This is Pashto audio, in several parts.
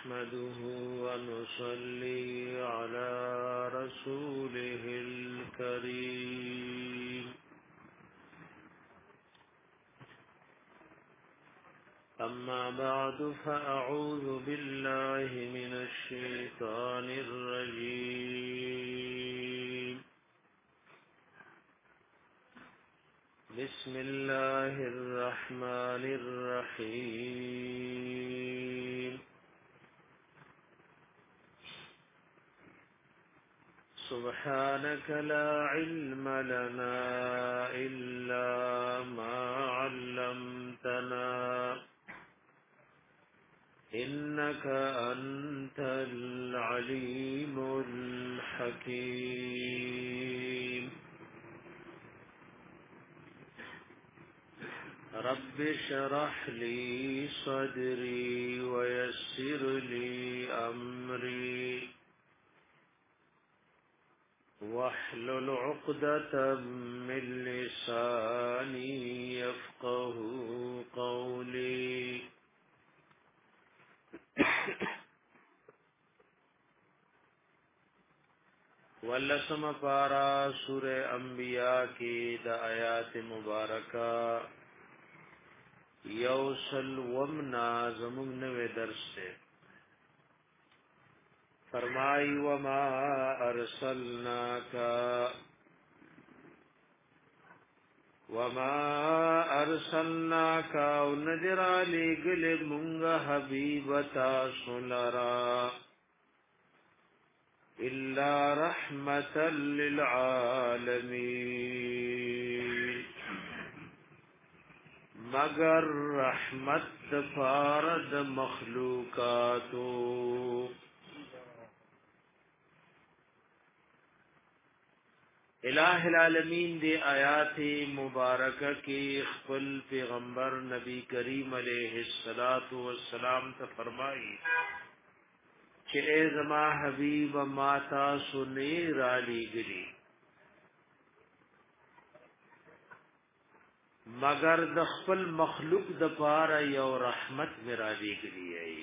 نحمده ونصلي على رسوله الكريم. أما بعد فأعوذ بالله من الشيطان الرجيم. بسم الله الرحمن الرحيم. سبحانك لا علم لنا إلا ما علمتنا إنك أنت العليم الحكيم. رب اشرح لي صدري ويسر لي أمري واحلل عقدة من لساني يفقه قولي. ولسم پارا سورہ انبیاء کی دا آیات مبارکہ یوصل ومنا زمون نوے درس سے فرمائی وما ارسلناک ونذر علی گل منگ حبیبتا سلرا الا رحمتا للعالمین مگر رحمت فارد مخلوقاتو. الہ العالمین دے آیات مبارکہ کی خپل پیغمبر نبی کریم علیہ الصلوۃ والسلام ته فرمائی کہ اے زما حبیب ماتا سنی را لیگلی مگر د خپل مخلوق د پاره یو رحمت میرا لیگلی ای.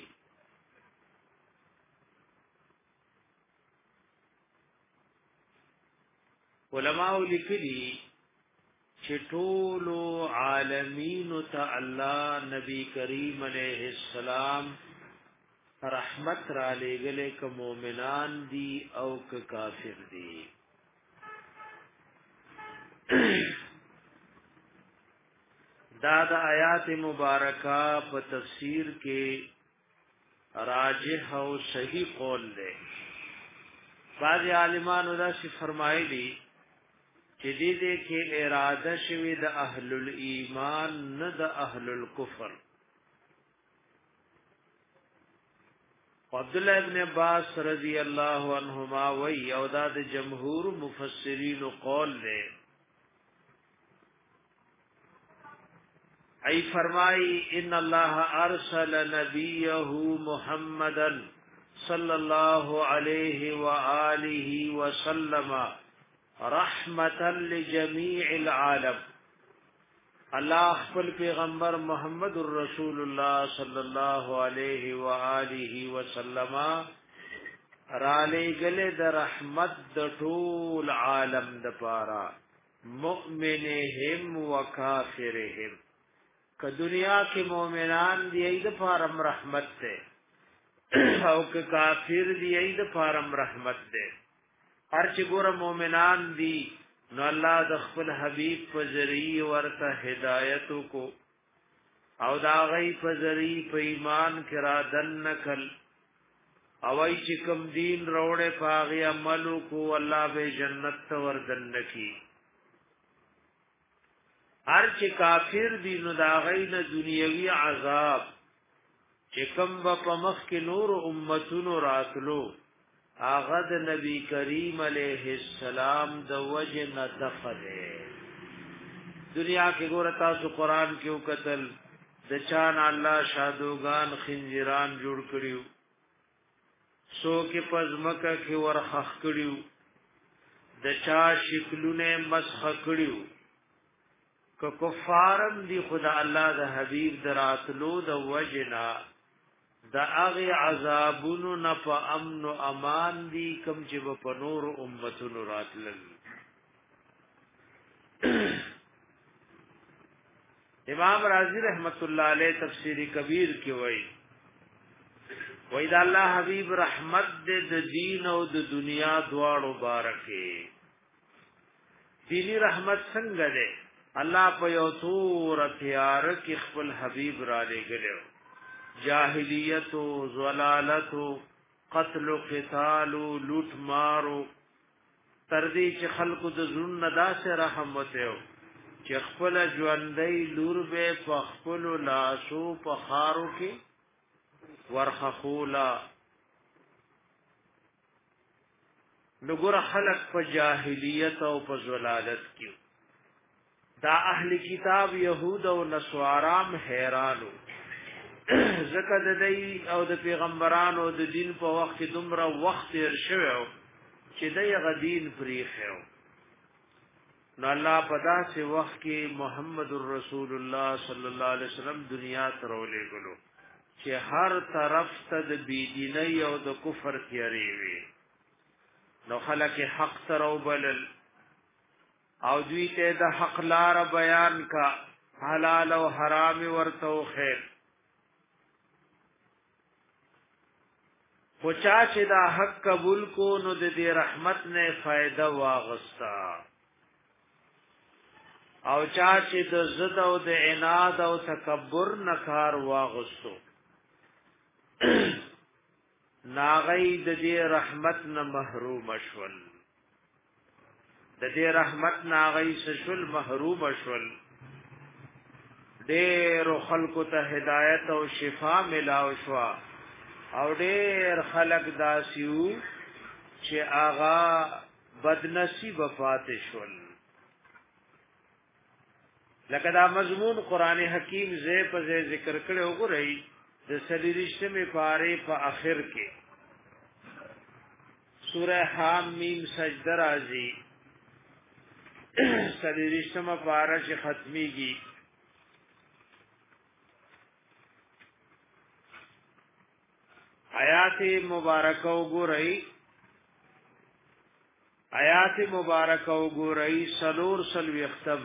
علماء لیکلی چې ټول عالمین ته الله نبی کریم علیہ السلام رحمت را لګلې ک مؤمنان دي او ک کافر دي. دا د آیات مبارکه په تفسیر کې راجح او صحیح قول دی. بعض عالمانو دا شی فرمایلی چې دې کې اراده شوی د اهل الایمان نه د اهل الکفر. عبد الله ابن عباس رضی الله عنهما وی او دا د جمهور مفسرین قول دی. ای فرمای ان الله ارسل نبیه محمدا صلی الله علیه و آله وسلم رحمتا لجميع العالم. الله خپل پیغمبر محمد رسول الله صلی الله علیه و آله وسلم را لګل د رحمت د ټول عالم د پاره مؤمنهم و کافرهم. که دنیا کې مؤمنان دی د پاره رحمت ده او که کافر دی د پاره رحمت ده. هر چې ګور مؤمنان دي نو الله د خپل حبيب په ذریعہ ورته هدایت کو او دا غي په ذریعہ په ایمان کې را دنکل او ای چې کوم دین روړې پاغي عمل کو الله به جنت ته ور دنکی. هر چې کافر دي نو دا غي نه دنیوي عذاب چې کوم په مخ کې نور امتونو راتلو آغا د نبی کریم علیہ السلام د وجه نه دفده. دنیا کې ګور تاسو قران کې وکتل د چان الله شادوغان خنجران جوړ کړیو سو کې پزمکه کې ورخخ کړیو د چا شکلونه مسخ کړیو که کفارم دی خدا الله د حبیب دراتلو د وجنا دا اغه عذابونو نه په امن او امان دي کم چې په نور امتونو راتلل امام رازی رحمت الله علیه تفسیر کبیر کې وایي دا الله حبیب رحمت دې د دین او د دنیا دواړو بارکه دینی رحمت څنګه ده الله په یو تور تیار کې خپل حبیب را لګلو جاهلیت او زلالت او قتل او قتال او لوټ مارو تر دې چې خلقو د زړه ندا سره رحمت یو چې خپل ژوندۍ لور به په خپل لاسو په خارو کې ورخخولا نګور خلق په جاهلیت او په زلالت کې دا اهل کتاب يهود او نصارام حیرانو زکه د دې او د پیغمبرانو د دین په وخت کې دومره وخت تیر شوی چې دې غدین پریخو نو الله په داسې وخت کې محمد رسول الله صلی الله علیه وسلم دنیا ته راولېګلو چې هر طرف ته د بيدینۍ او د کفر تیاری وي نو خلک حق سره وبلل او دوی ته د حق لار بیان کا حلال او حرام ورته خیر خو چا چې دا حق قبول کو نو د دې رحمت نه فائدہ واغستا او چا چې د زد او د عناد او تکبر نه کار واغستو ناغی د دې رحمت نه محروم شول د دې رحمت ناغی سشل محروم شول ډېر خلکو ته هدایت او شفا ملاو شو او ډېر خلک داسیو چې آغا بدنصیب فاتح شول لکه دا مضمون قران حکیم زې په ذکر کړي وګورئ د سلیریشتمه پاره په اخر کې سوره حم میم سجده راځي سلیریشتمه پاره چې ختميږي آیات مبارکه وګورئ سلور سلوي ختم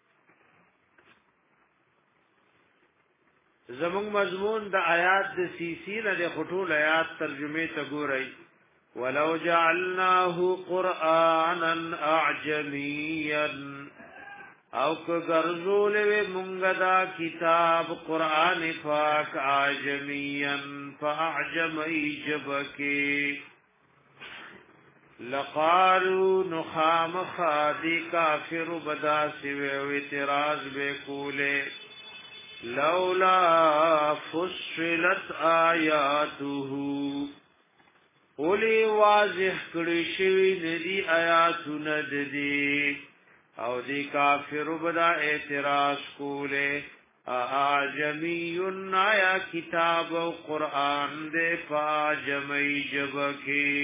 زمون مضمون د آیات د سیسی نه د خطول آیات ترجمه ته ګورئ ولو جعلناه قرانا اعجميا او که ګرځول و مونږ دا کتاب قران پاک اعجميا فاعجمي جبکی لقالوا نخام خادی کافر بداسی و اعتراض بکوله لولا فصلت آیاته اولی واضح کړي شوی ندی آیاتونه ددی او دی کافر بدا اعتراض کوله اعجمی آیا کتاب و قرآن دے فاجمی جبکی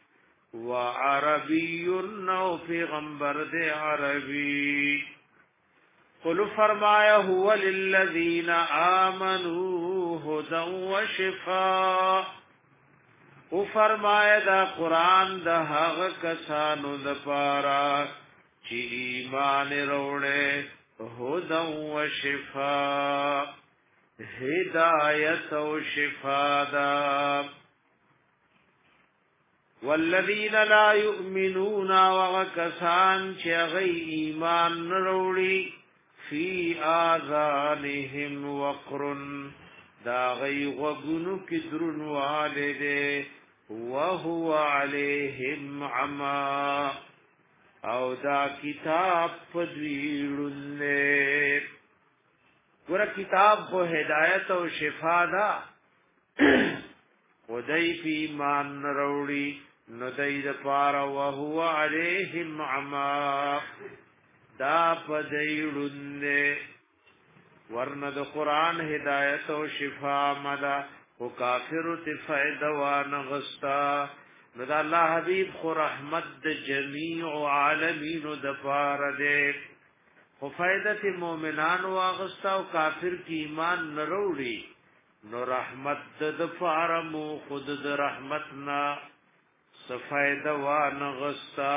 وعربی نو پیغمبر دے عربی قل فرمایا هو للذین آمنوا هدى وشفاء او فرمایا دا قرآن دا حق کسانو دا پارا چی ایمان روڑے هدى وشفاء هدایت و شفاء دا والذین لا یؤمنون وغکسان چی غی ایمان نروڑی فی آذانهم وقر دا غی غگنو کی درن والده وهو علیهم عما او دا کتاب پدویلن گورا کتاب کو ہدایت و شفا دا خدای پی ایمان نروڑی ندای دا پارا وهو علیهم عما دا پدویلن ورنه د قران هدایت او شفا مدا او کافر ته فائدہ وان غستا نو د الله حبیب خو رحمت د جمیع عالمین د پار دے خو فائدہ ته مؤمنان واغستا او کافر کی ایمان نروړي نو رحمت د فارمو خود د رحمتنا صفاید وان غستا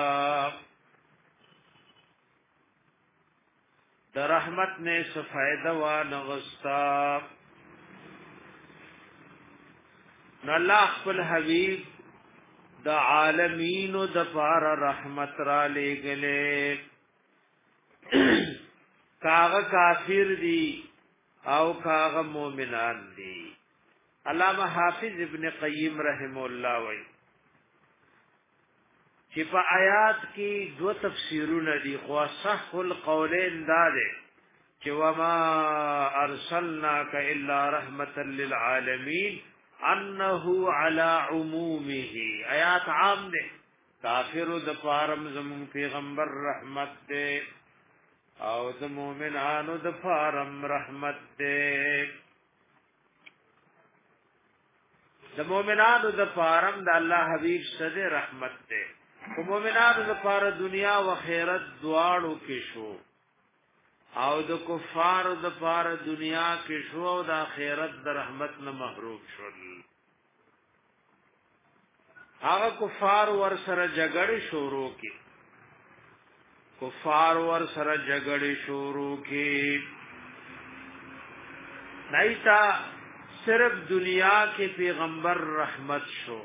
د رحمت نے صفاید وان غستا نو الله خپل حبیب د عالمین د فار رحمت را لګلې کاغه کافر دی او کاغه مومنان دی علامہ حافظ ابن قیم رحم الله وی چې په آیات کې دو تفسیرونه دي خو صح القولین دا دي چې وما ارسلناک الا رحمتا للعالمین انه على عمومه آیات عام دي کافر د فارم زمون پیغمبر رحمت دي او د مومنانو د فارم رحمت دي د مومنانو د فارم د الله حبیب سره رحمت دي او مومنانو د فار دنیا او آخرت دواړو کې شو او د کفار د فار دنیا کې شو او د آخرت د رحمت نه محروم شول هغه کفار ور سره جګړه شروع کی کفار ور سره جګړه شروع کی نایتا صرف دنیا کې پیغمبر رحمت شو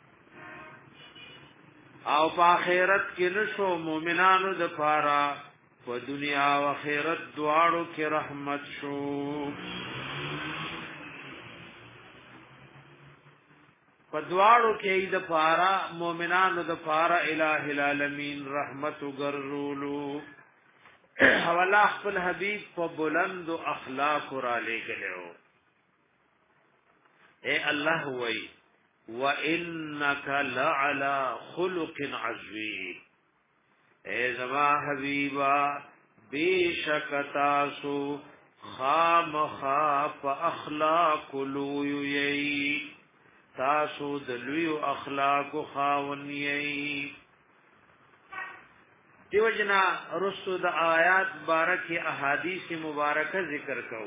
او په آخرت کې نشو مؤمنانو د پاره په دنیا او آخرت دواړو کې رحمت شو په دواړو کې د پاره مؤمنانو د پاره الٰه العالمین رحمت وګرځولو او الله خپل حبیب په بلند اخلاق را لګلو اے الله وای وانک لعلى خلق عظیم اے زما حبیبا بیشک تاسو خامخا اخلاق لوی تاسو د لوی اخلاق خاون یی دیو جنا رسو د آیات بارک احادیث مبارکه ذکر کو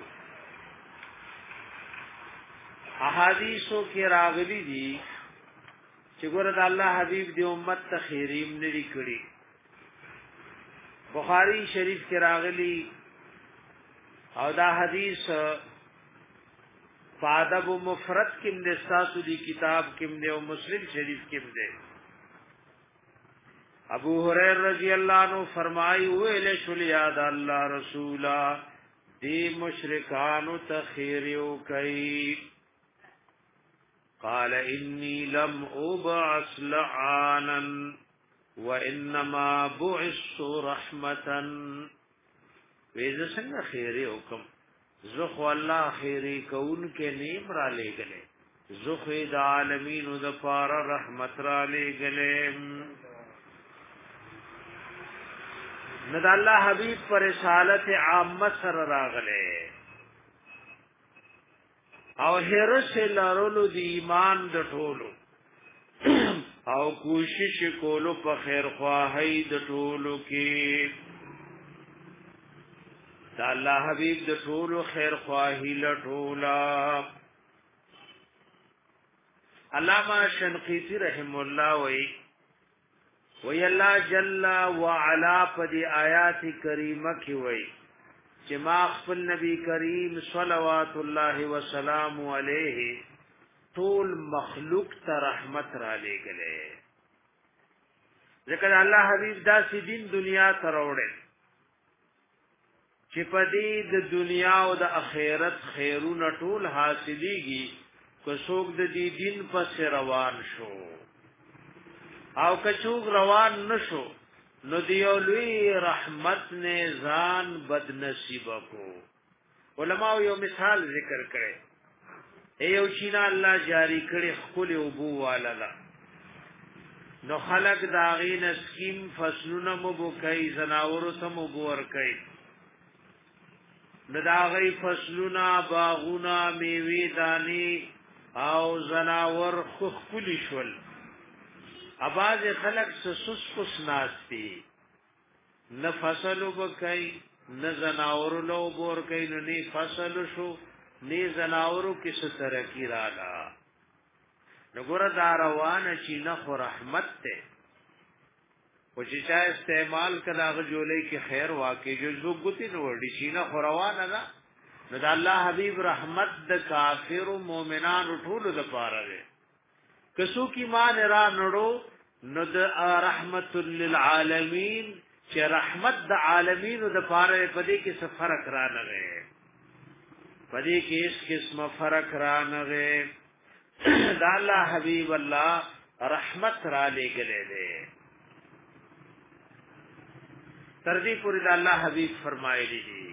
احادیثو کې راغلي دي چې ګور د الله حبیب دی امت ته خیریم نړي کړی بخاری شریف کې راغلي او دا حدیث فادب مفرد کې د ساتو دی کتاب کې او مسلم شریف کې ده ابو هريره رضی الله عنه فرمایي ویل شو یاد الله رسولا دی مشرکانو ته خیریو کوي قال اني لم ابعث لعانا وانما بعثت رحمه ویزه څنګه خیره حکم زخ والله خیره کون کې نیم را لګلې زخ د عالمین د فار رحمت را لګلې ند الله حبیب پر رسالت عامه سره راغله او هرس لارولو دی ایمان د ټولو او کوشش کولو په خیر خواهی د ټولو کې دا الله حبیب د ټولو خیر خواهی ل ټولا علامہ شنقیطی رحم الله وی الله جل وعلا په دی آیات کریمه کې وی چې ما خپل نبی کریم صلوات الله وسلام علیه ټول مخلوق ته رحمت را لګلې ځکه الله حبیب داسې دین دنیا ته راوړل چې په دې د دنیا او د آخرت خیرونه ټول حاصلېږي کو څوک د دې دین پس روان شو او که څوک روان نشو نو دیو لوی رحمت نے ځان بد نصیب کو علماء یو مثال ذکر کړي ایو چینا الله جاری کړي خپل ابو والا نو خلق داغین اسکیم فصلونه مبو کوي زناورو ته مبو ور کوي نداغی فصلونه باغونه میوه دانی او زناور خخکلی شول اباز خلق سسس پس ناستی نه فصلو بکای نه زناورو لو بور کای نه نی فصل شو نه زناورو کې ستر کی رالا نګور دا روان چې نه خو رحمت ته او چې چا استعمال کړه هغه جولې کې خیر واقع جو زوګتی نو ورډي شي نه خو روانه ده نو د الله حبيب رحمت د کافر او مؤمنانو ټول د پاره ده کسو کی مان را نړو نو د رحمت للعالمین چې رحمت د عالمین د پاره پدې کې څه فرق را نه غي پدې کې اس قسم فرق را نه غي د الله حبيب الله رحمت را لګلې ده تر دې پورې د الله حبيب فرمایلی دي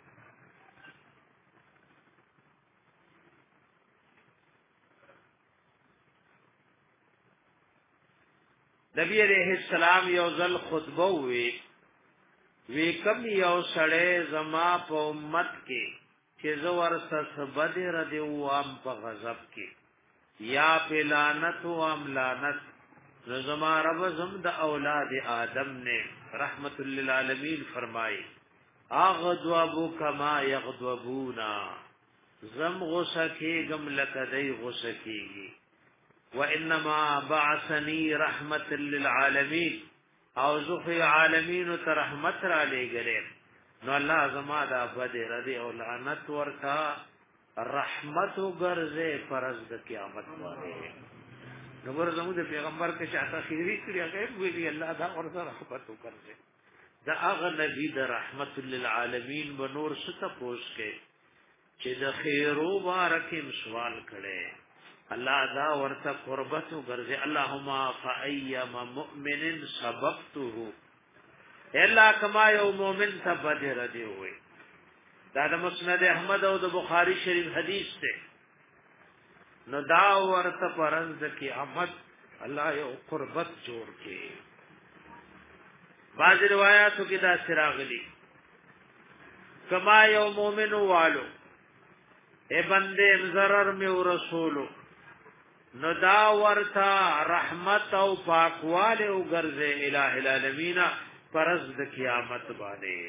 نبی علیہ السلام یو ځل خطبه وی کم یو سړی زما په امت کې چې زور سره بدر دی او ام په غضب کې یا په لعنت او ام لعنت زما رب زم د اولاد آدم نے رحمت للعالمین فرمائی اغضب کما یغضبونا زم غصه کې غم لکدی غصه کېږي وانما بعثني رحمت للعالمین او زخی عالمین ته رحمت را لګلې نو الله زما دا بدر دی او لعنت ورتا رحمت وګرځي فرض د قیامت باندې نو ورته د پیغمبر کې چاته خیری کړی هغه ویلي الله دا ورته رحمت وکړي دا هغه نبی د رحمت للعالمین بنور ست پوس کې چې د خیرو بارکم سوال کړي الله دا ورته قربت وګرځي اللهم فايم مؤمن سبقته الا كما يوم مؤمن تبدر دی وي دا د مسند احمد او د بخاری شریف حدیث ته نو دا ورته پرز د قیامت الله یو قربت جوړ کړي بعض روایتو کې دا سراغلی کما یو مؤمن والو اے بندے ضرر میں رسولو نو دا ورتا رحمت او پاکواله او ګرځه الہ العالمین پرز د قیامت باندې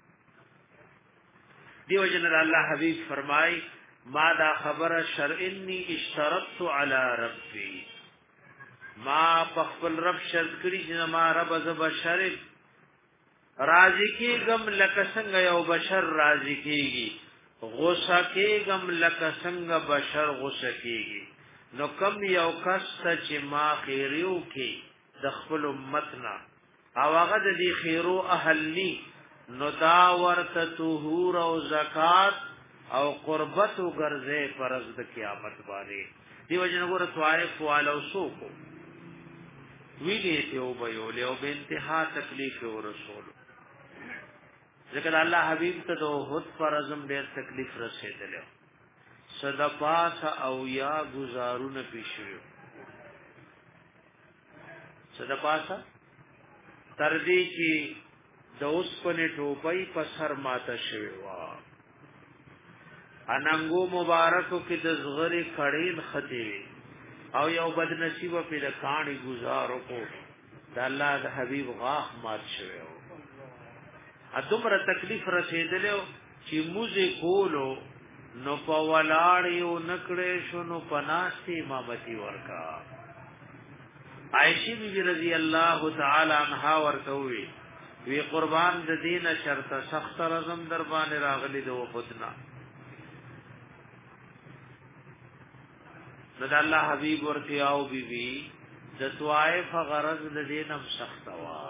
دیو جن الله حبیب فرمای ما دا خبر شرعنی اشترطت علی ربی ما خپل رب شرط کړی چې ما رب ز بشر راضی کی غم لک څنګه یو بشر راضی کیږي غوسه کی غم لک څنګه بشر غوسه کیږي نو کم یو کس چې ما خیریو کې د خپل امتنا او هغه د دې خیرو اهلی نو دا ورته طهور او زکات او قربت او ګرځه فرض د قیامت باندې دیو جن ګور طائف والو سو کو ویلې ته او به له به انتها تکلیف او رسول ذکر الله حبیب ته د هوت فرضم ډېر تکلیف رسیدل صدقات او یا گزارونه پیښیو صدقات تر دې چې د اوس په ټوپۍ په سر ماته شوی و اننګو مبارکو کې د زغری کړین ختی او یو بد نصیب په د کانی گزارو کو د الله د حبیب غاخ مات شوی و ادمره تکلیف رسیدلو چې موزه کولو نو په ولاړیو نکړې شو نو پناستي امامتي ورکا عائشہ بی رضی الله تعالی عنها ورکوي وی قربان د دین شرط سخت رزم در باندې راغلي دو خدنا نو د الله حبیب ورته او بی بی د طائف غرض د دینم سخت وا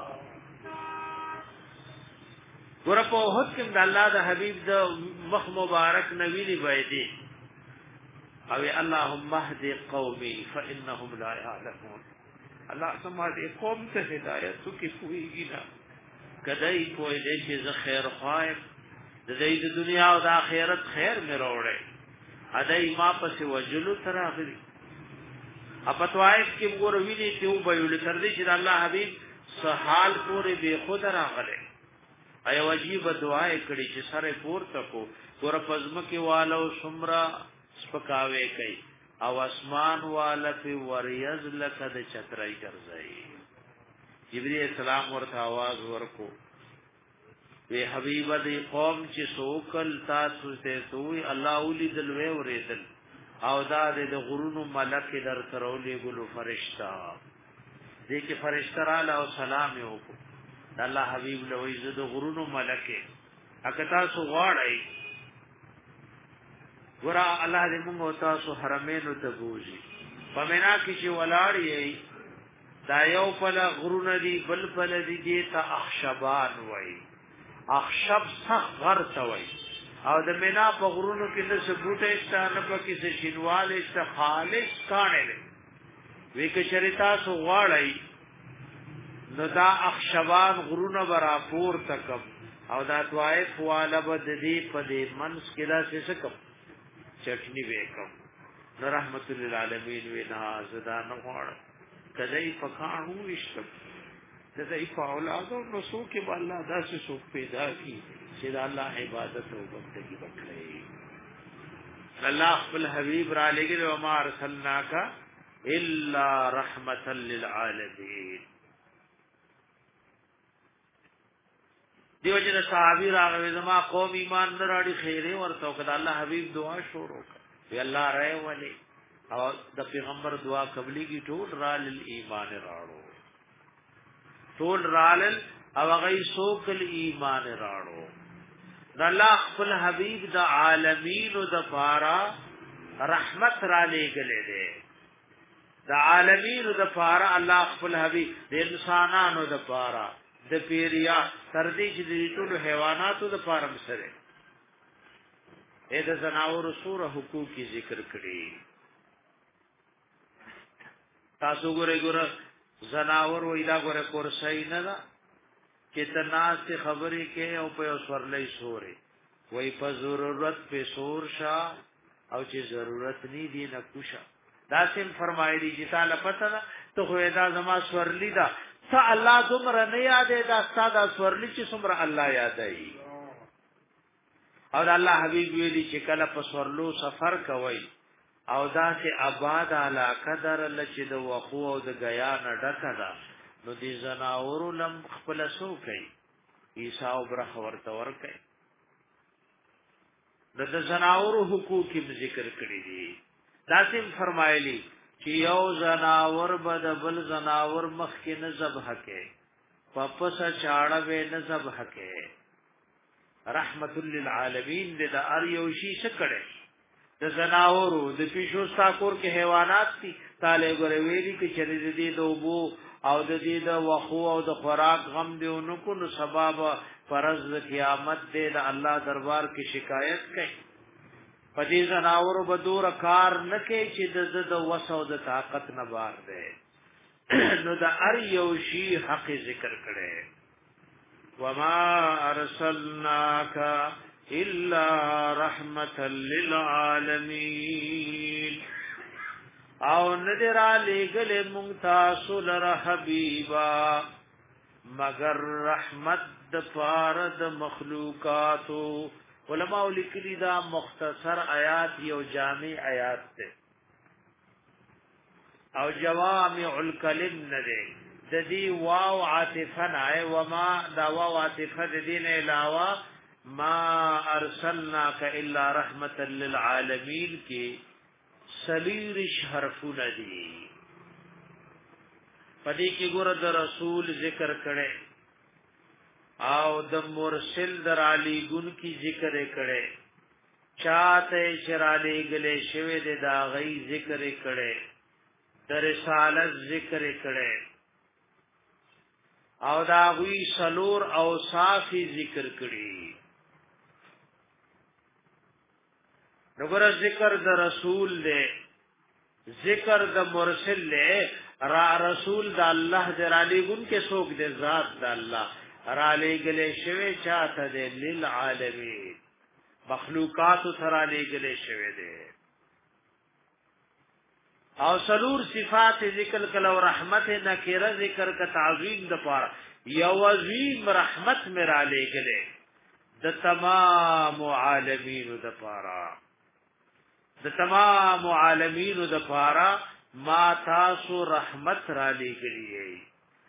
ګور په هوت کې د الله د حبيب د مخ مبارک نبی دی بيدي او اللهم اهد قومي فانهم لا يعلمون الله سماره قوم ته هدايت کی کويږي نه کدی کوئی دې چې ز خیر خواهر د دې د دنیا او د آخرت خیر مې وروړي ادای ما پسې وجلو تراغلي اپتوایف کې ګور ویني ته وبېول تر دې چې الله حبيب سحال پورې به خود راغله ای واجب دعا کړي چې سره پورته کو ګور پزما کې والو شمرا سپکاوي کوي او اسمان والا په وریز لکه د چترای ګرځي جبرئیل السلام ورته आवाज ورکو وی حبیب دی قوم چې سوکل تاسو ته توي الله اولیدل وی اوریدل او دا د غرونو ملک در ترولې ګلو فرشتہ دې کې فرشتہ را او سلام یو الله حبیب له وی زد غرونو ملک اکتا سو غواړی ورا الله دې موږ تاسو حرمینو ته بوزي پمنا کې چې ولاړی دا یو په غرونه دی بل بل دی ته اخشبان وای اخشب صح غر توي او د مینا په غرونو کې د سبوټه استانه په کې څه شینواله است خالص کانه وی کې شریتا سو غواړی نو دا اخشبان غرونه برا پور تکم او دا طائف والا بد دی په دې منس کې دا څه کم چټنی وکم نو رحمت للعالمین وینا زدا نه غواړ کدی پکانو وشتم دغه په اولاد او نسو کې الله داسې څوک پیدا کی چې الله عبادت او بندگی وکړي الله خپل حبیب را لګي او ما ارسلناک الا رحمتا للعالمین دیو جن صحابی راغوي زما قوم ایمان نه راړي خیره ورته کړه الله حبیب دعا شروع کړ وی الله رہے ولي او د پیغمبر دعا قبلي کی ټول رال ایمان راړو ټول رال او غي سوکل ایمان راړو د الله خپل حبیب د عالمین او د پارا رحمت را لګلې ده د عالمین او د پارا الله خپل حبیب د انسانانو د پارا د پیریا تر دې چې د ټول حیواناتو د پارا مسره اې د زناور سور حقوق کی ذکر کړي تاسو ګوره زناور وېدا ګوره کورسای نه دا چې تناس خبرې کې او په سورلې سورې وې په ضرورت په سور شا او چې ضرورت ني دي نه کوشا دا سیم فرمایلی چې تعالی پته ده ته خو دا زما سورلی دا څا الله دومره نه یادې دا ساده سورلی چې څومره الله یادای او الله حبیب ویلی چې کله په سورلو سفر کوي او دا چې آباد علاقه در لچې د وخو او د غیا نه ډکه ده نو دي زناور لم خپل سو کوي عیسی او برخ ورته ور کوي د زناور حقوق ذکر کړی دي لازم فرمایلی چې یو زناور بد بل زناور مخ کې نه ذبح کوي پپس چاړه به نه ذبح کوي رحمت للعالمین د اریوشی شکړه د زناورو د پیشو ساکور کې حیوانات دي تاله غره ویلي کې شریر دي دوبو او د دې د وخو او د خوراک غم دیونو کو نو سبب فرض قیامت دې د الله دربار کې شکایت کوي پدې زناورو بدور کار نه کوي چې د وسو د طاقت نه بار ده نو د اریوشی حق ذکر کړي وما ارسلناک الا رحمتا للعالمین او ندر علی گل منتاسل حبیبا مگر رحمت د فارد مخلوقاتو علماء لیکلی دا مختصر آیات یو جامع آیات ته او جوامع الکلم نده د دې واو عاطفه نه و ما دا واو عاطفه د دین علاوه ما ارسلناک الا رحمتا للعالمین کی سلیرش حرفونه دي پدې کې ګور د رسول ذکر کړي او د مرسل در علی ګون کی ذکر کړي چاته شرالی گله شوه د دا غي ذکر کړي د رسالت ذکر کړي او دا غوی سلور او صافی ذکر کړي نګور ذکر د رسول له ذکر د مرسل له را رسول د الله د علی ګون کې څوک د ذات د الله را لګلې شوی چاته د للعالمین مخلوقات سره لګلې شوی دی او سلور صفات ذکر کله او رحمت نکره ذکر ک تعظیم د پاره یو عظیم رحمت میرا لګلې د تمام عالمین د پاره د تمام عالمین د پاره ما تاسو رحمت را لګلې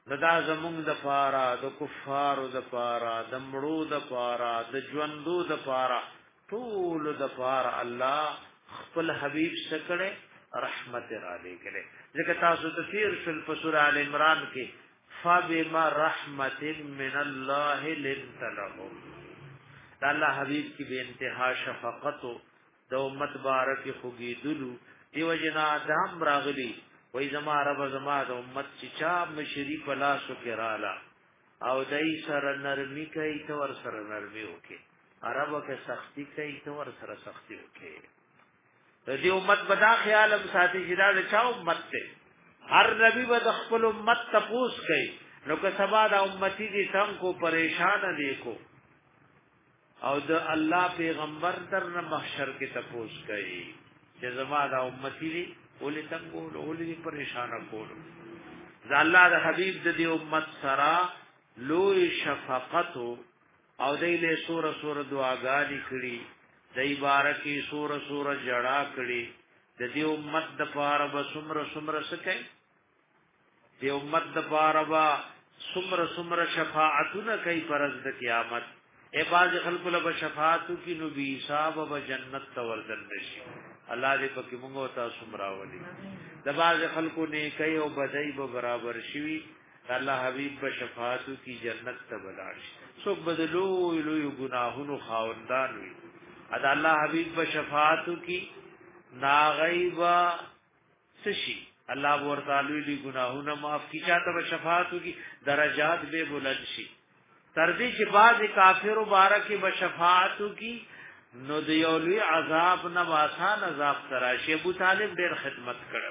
دا زمونږ د پاره د کفارو د پاره د مړو د پاره د ژوندو د پاره ټول د پاره الله خپل حبيب سکړه رحمت را لګره ځکه تاسو تفسیر شل په سورہ ال عمران کې فبما رحمت من الله لنت لهم دا الله حبيب کی بے انتها شفقت د امت بارک خوږی دلو دیو جنا دام راغلی وای زما رب زما د امت چې چا مشری په لاسو کې رااله او دای سره نرمي کوي ته ور سره نرمي وکي عرب کې سختی کوي ته ور سره سختی وکي د دې امت بدا خیال هم ساتي چې دا چا امت ته هر نبی به د خپل امت تپوس کوي نو که سبا د امتی دي څنګه کو پریشان دي کو او د الله پیغمبر تر محشر کې تپوس کوي چې زما د امتی دي ولې څنګه ولې پریشان کول ځا الله د حبيب د دې امت سره لوی شفقت او دایله سور دعاګانې کړي دای بارکی سور جڑا کړي د دې امت د پاره به سمره سکه دې امت د پاره به سمره شفاعتونه کوي پرز د قیامت ای باز خلق له شفاعت کی نبی صاحب و جنت توردن نشي الله دې پکې موږ او تاسو مراولي د باز خلقو نه کوي او بدای به برابر شي الله حبیب په شفاعت کی جنت ته بلاش سو بدلو لوی گناهونو خاوندان وي ادا الله حبیب په شفاعت کی ناغیبا سشي الله ورته لوی گناهونه معاف کی چاته په شفاعت کی درجات به بلند شي تر دې چې بعض کافر مبارک به شفاعت کی نو دیولوی عذاب نه واسان عذاب تراشی ابو طالب ډېر خدمت کړو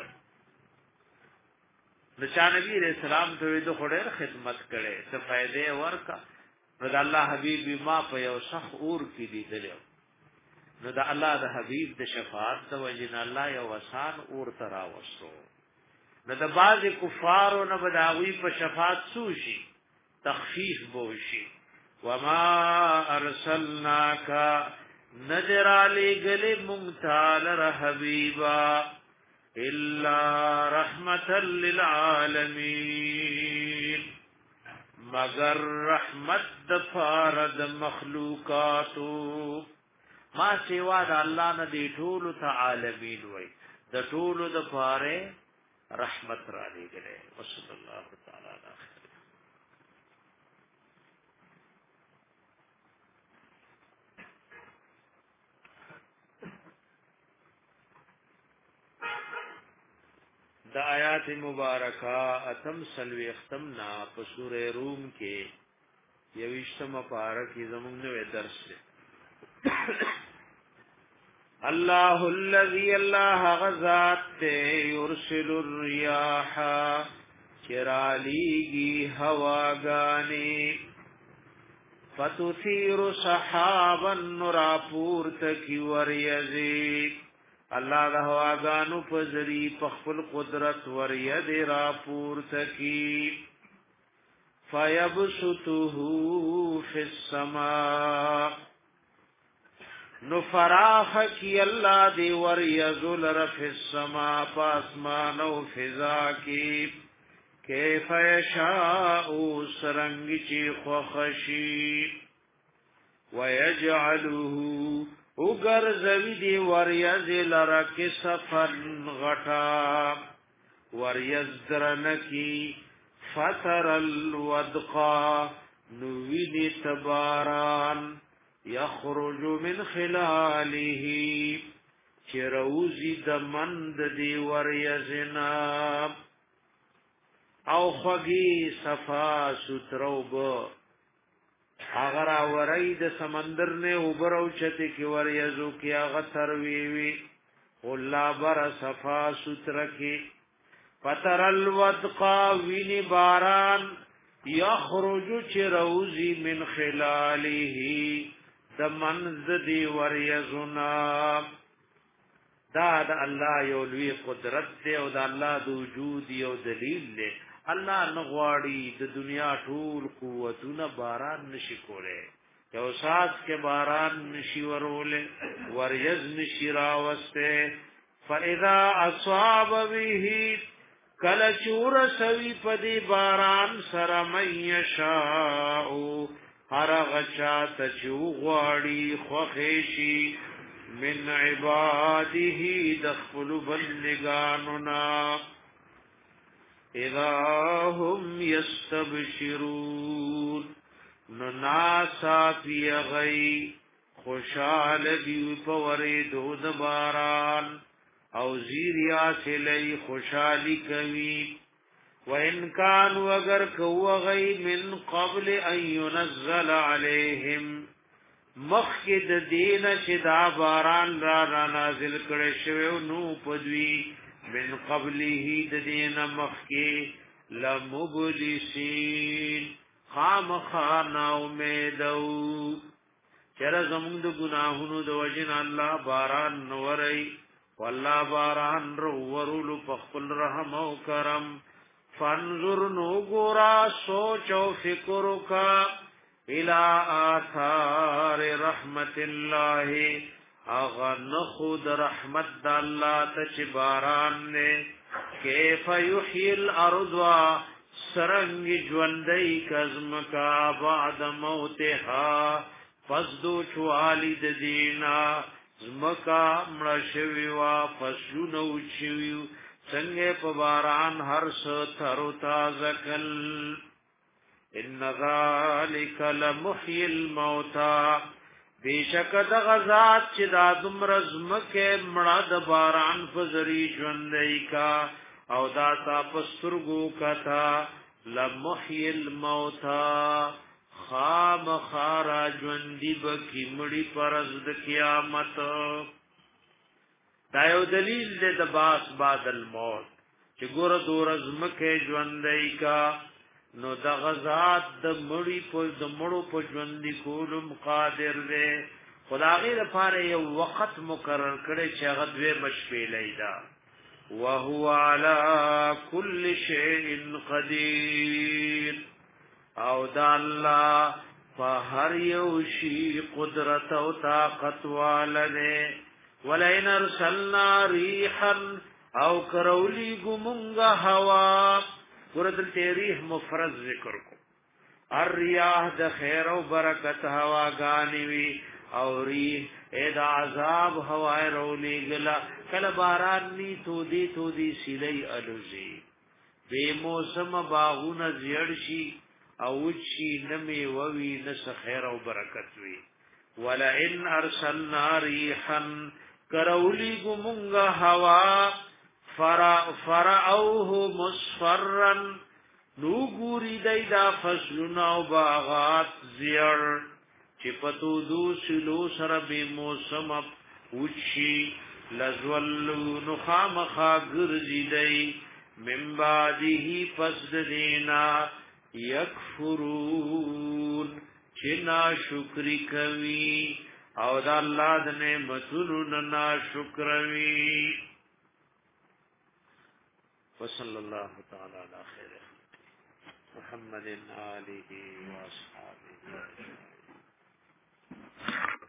نشا نبی رسول الله ته د خډر خدمت کړي څه فائدې ورکا نو د الله حبيب ما په یو شخ اور کې لیدل نو د الله د حبيب د شفاعت د وجنه الله یو وسان اور ترا وسو نو د باز کفارو نه بداوی په شفاعت سوشي تخفیف بوشي وما ارسلناک نذر علی گل ممتال حبیبا الا رحمتا للعالمین مگر رحمت دفارد مخلوقاتو ما سوا د الله نه دی ټول تعالمین وای د ټول د پاره رحمت را لګره وصلی الله تعالی علیه دا آیات مبارکہ اتم سلوی ختمنا په سورہ روم کې یوشتم پارکی زمونږ نوې درس دی الله الذي الله غزات يرسل الرياح چرالیگی هواگانی فتثير سحابا نراپور تکی وریزی الله د هواګانو په ذری په خپل قدرت ورید را پورته کی فیبسطه فی السماء نو فراخ کی الله دی وریذل فی السماء پاسمان او فضا کی کیف یشاء سرنگ چی خوخشی ویجعله اگر زوی دی وریز لرک سفن غٹا وریز درنکی فتر الودقا نوینی تباران یخرج من خلاله چروزی دمند دی وریزنا او خوگی صفا ستروبو اگر اوری د سمندر نے اوبرو چته کی وریزو کی اغه تروی وی الله بر صفا سترکی فتر الودقا وینی باران یخرج چروزی من خلاله د منز دی وریزنا دا د الله یو لوی قدرت دی او د الله د وجود یو دلیل دی الله نغواړي د دنیا ټول قوتونه باران نشي کوله یو ساس کې باران نشي وروله وریز نشي راوسته فاذا اصاب به کله چور سوي پدی باران سره من یشاء هر غچا تچو غواړي خوخیشي من عباده دخل بندگاننا اذا هم يستبشرون نناسا فی غی خوشحال دیو پوری دود باران او زیریا سلی خوشحالی کوي وَإِنْ كَانُوا وَغَرْ كَوَّغَيْ مِنْ قَبْلِ أَنْ يُنَزَّلَ عَلَيْهِمْ مخد دین شدا باران را نازل کړي شوی نو پدوی من قبله د دین مخکی لمبلسین خامخانا امیدو چر زمون د گناهونو د وجن الله باران نوري والله باران ورولو پخپل رحم او کرم فانظر نو ګورا سوچ او فکر کا الى آثار رحمت الله اغن خود رحمت د الله تچ باران نے کیف یحیی الارض سرنگ ژوندۍ کزم کا بعد موتها فسدو چوالی د دینا زمکا مړشوی وا فسونو چویو څنګه په باران هر څه ترو تازه کل ان ذالک لمحیی الموتى بیشک د غزاد چې د ادم رزمکه مړه د باران فزری ژوندۍ کا او دا تاسو کتا لمحیی الموتى خام خارا ژوندۍ بکی مړی پرز د قیامت دا یو دلیل دی د باس بعد الموت چې ګور دور رزمکه ژوندۍ کا نو د غزاد د مړی په د مړو په ژوندۍ کولم قادر دی خدای لپاره یو وخت مقرر کړي چې هغه دوی مشپې لیدا وهو على كل شيء قدير او د الله په هر یو شی قدرت او طاقت والده ولئن ارسلنا ريحا او کرولی گمونگا هوا ورد تیریح مفرد ذکر کو الریاح د خیر او برکت هوا گانیوی او ریح اید عذاب هوای رولی گلا کل باران نی تو دی سیلی الوزی بے موسم باغون زیڑشی او چی نمی ووی نس خیر او برکت وی ولئن ارسلنا ریحا کرولی گمونگا هوا فرعوه مصفرا نو ګوري دایدا فصلنا او باغات زیر چې پتو دو سلو سره به موسم وچی لزولو نخامخا ګرځي دی من بعده فسد دینا یکفرون چې نا شکری کوي او د الله د نعمتونو نا شکروي وصلى الله تعالى على خير محمد آله وأصحابه